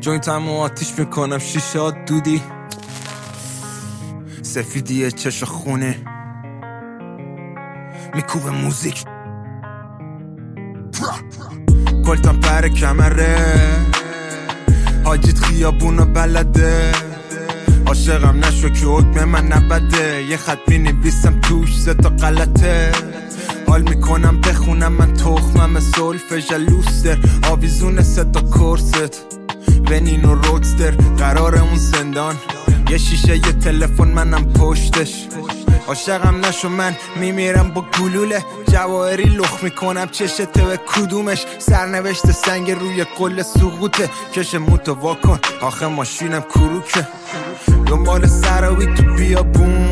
جوینتمو آتیش میکنم، شیشه دودی سفیدیه چش خونه میکوبه موزیک کلتم پر کمره حاجیت خیابونو بلده عاشقم نشو که حکم من نبده یه خط مینویسم توش تا غلطه حال میکنم بخونم من تخمم سولف جلوستر آویزون تا کرست ونین و رودستر قرار اون زندان یه شیشه یه تلفن منم پشتش عاشقم نشو من میمیرم با گلوله جواهری لخ میکنم چشته به کدومش سرنوشت سنگ روی قل سقوطه کش موتو واکن آخه ماشینم کروکه دنبال سراوی تو بیابون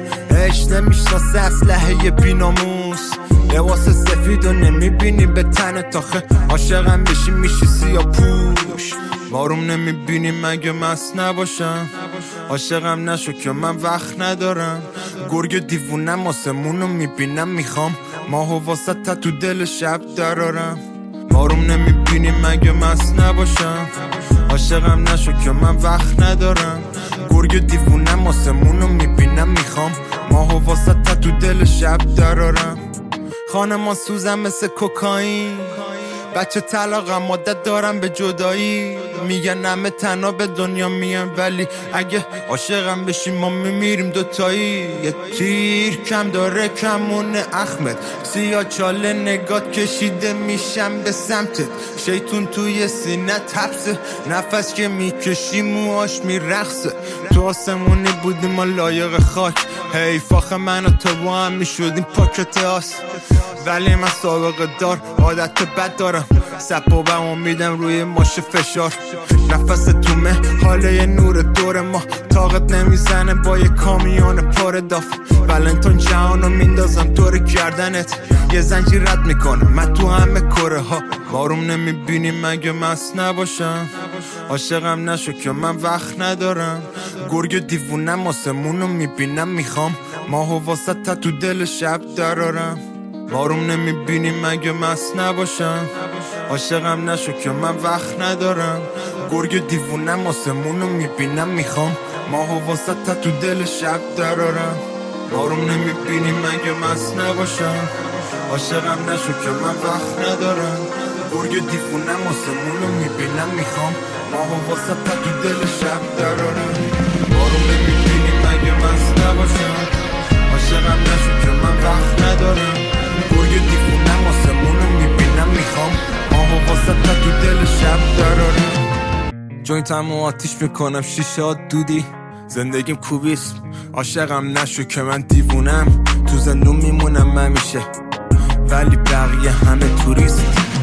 عشق نمیشناسه اسلحه بیناموس لباس سفیدو نمیبینی به تنت آخه عاشقم بشی میشی سیاه پوش بارون نمیبینی مگه مست نباشم عاشقم نشو که من وقت ندارم گرگ دیوونم آسمونو میبینم میخوام ماهو واسه تو دل شب درارم بارون نمیبینی مگه مست نباشم عاشقم نشو که من وقت ندارم گرگ دیوونم آسمونو میبینم میخوام ماهو واسه تو دل شب درارم خانمان سوزم مثل کوکائین بچه طلاقم عادت دارم به جدایی میگن همه تنها به دنیا میان ولی اگه عاشقم بشیم ما میمیریم دوتایی یه تیر کم داره کمون احمد سیاه چاله نگات کشیده میشم به سمتت شیطون توی سینه تپسه نفس که میکشی موهاش میرقصه تو آسمونی بودیم ما لایق خاک حیف آخه من و تو با هم میشدیم پاکت آس ولی من سابقه دار عادت بد دارم سپا و امیدم روی ماش فشار نفس تومه حاله یه نور دور ما طاقت نمیزنه با یه کامیون پر داف ولنتون جهانو میندازم دور گردنت یه زنجیر رد میکنم من تو همه کره ها بارون نمیبینی مگه مست نباشم عاشقم نشو که من وقت ندارم گرگ دیوونم آسمونو میبینم میخوام ماهو واسه تو دل شب درارم بارون نمیبینی مگه مست نباشم عاشقم نشو که من وقت ندارم گرگ دیوونم آسمونو میبینم میخوام ماهو واسه تو دل شب درارم بارون نمیبینی مگه مست نباشم عاشقم نشو که من وقت ندارم گرگ دیوونم آسمونو میبینم میخوام ماهو واسه تو دل شب درارم بارون نمیبینی مگه مست نباشم عاشقم نشو که من وقت ندارم گرگ دیوونم آسمونو میبینم میخوام ماهو واسه تو دل شب درارم جوینتمو آتیش میکنم شیشه دودی زندگیم کوبیسم عاشقم نشو که من دیوونم تو زندون میمونم همیشه ولی بقیه همه توریست